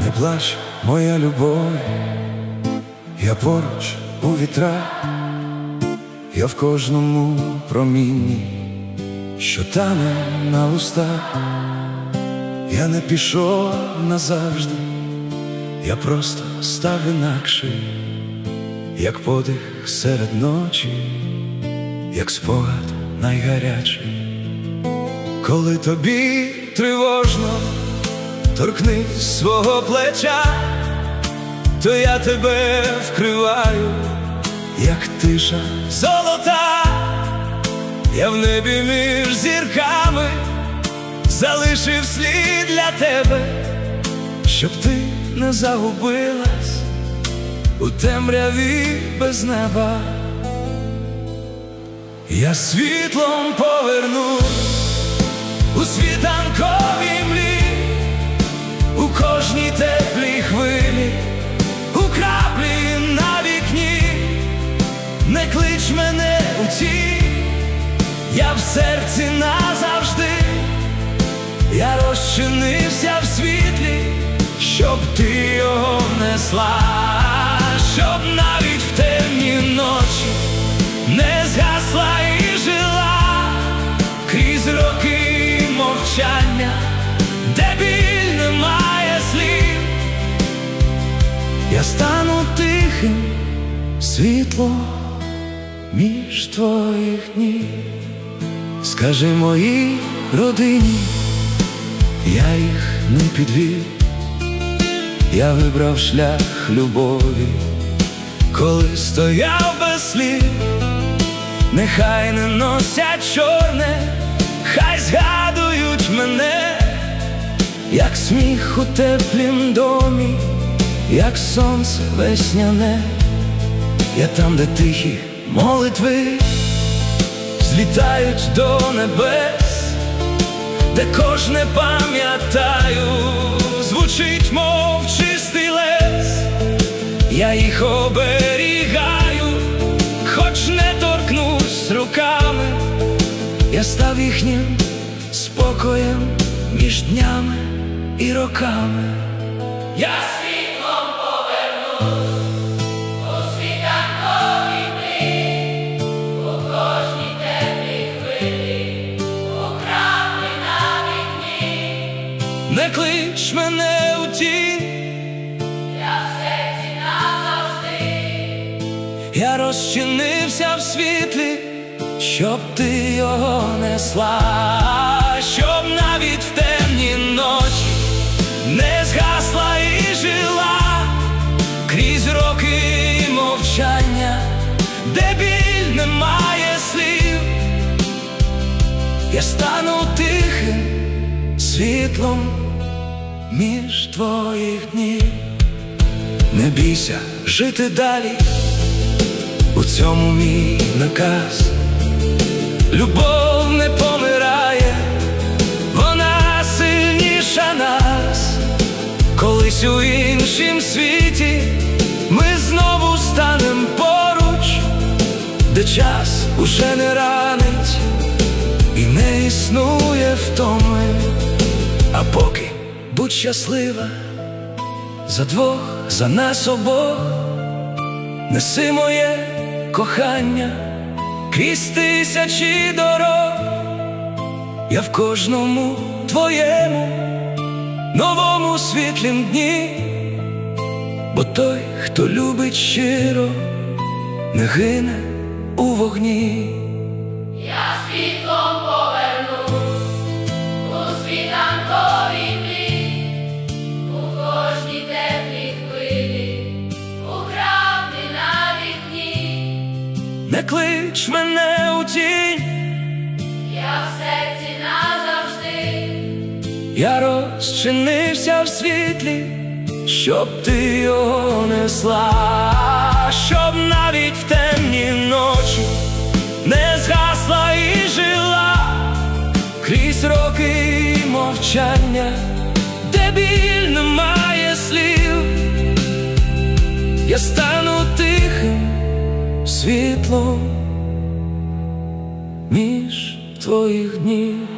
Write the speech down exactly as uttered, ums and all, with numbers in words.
Не плач, моя любов, я поруч у вітрах, я в кожному промінні, що тане на устах. Я не пішов назавжди, я просто став інакший, як подих серед ночі, як спогад найгарячий. Коли тобі тривожно, торкнись свого плеча, то я тебе вкриваю, як тиша золота. Я в небі між зірками залишив слід для тебе, щоб ти не загубилась у темряві без неба. Я світлом повернусь у світанковій млі, у кожній теплій хвилі, у краплі на вікні. Не клич мене у тінь, я в серці назавжди. Я розчинився в світлі, щоб ти його несла, щоб навіть в темні ночі не згасла і жила крізь роки мовчання, де біль не має слів. Я стану тихим світлом між твоїх днів. Скажи моїй родині, я їх не підвів. Я вибрав шлях любові, коли стояв без слів. Нехай не носять чорне, хай згадують мене, як сміх у теплім домі, як сонце весняне. Я там, де тихі молитви злітають до небес, де кожне пам'ятаю звучить, мов чистий лес. Я їх оберігаю, хоч не торкнусь руками. Я став їхнім спокоєм між днями і роками. Я світлом повернусь у світанковій млі, у кожній теплій хвилі, у краплі на вікні. Не клич мене у тінь, я в серці назавжди. Я розчинився в світлі, щоб ти його несла, щоб навіть в темні ночі не згасла і жила крізь роки мовчання, де біль не має слів. Я стану тихим світлом між твоїх днів. Не бійся жити далі, у цьому мій наказ. Любов не помирає, вона сильніша нас. Колись у іншім світі ми знову станем поруч, де час уже не ранить і не існує втоми. А поки будь щаслива, за двох, за нас обох. Неси моє кохання крізь тисячі дорог. Я в кожному твоєму новому світлім дні, бо той, хто любить щиро, не гине у вогні. Я світлом повернусь у світанковій млі, у кожній теплій хвилі, у краплі на вікні. Не клич мене у тінь, я в серці назавжди. я розчинився в світлі, щоб ти його несла, щоб навіть в темні ночі не згасла і жила крізь роки мовчання, де біль не має слів. Я стану тихим світлом між твоїх днів.